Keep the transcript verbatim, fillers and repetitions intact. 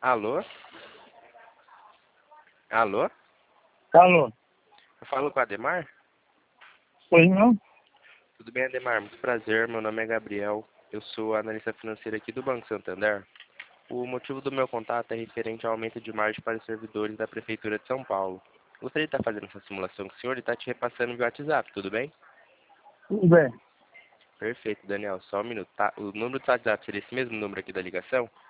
Alô? Alô? Alô? Eu falo com o Ademar? Pois não? Tudo bem, Ademar? Muito prazer. Meu nome é Gabriel. Eu sou analista financeiro aqui do Banco Santander. O motivo do meu contato é referente ao aumento de margem para os servidores da Prefeitura de São Paulo. Gostaria de estar fazendo essa simulação com o senhor e estar te repassando via WhatsApp, tudo bem? Tudo bem. Perfeito, Daniel. Só um minuto, tá? O número do WhatsApp seria esse mesmo número aqui da ligação?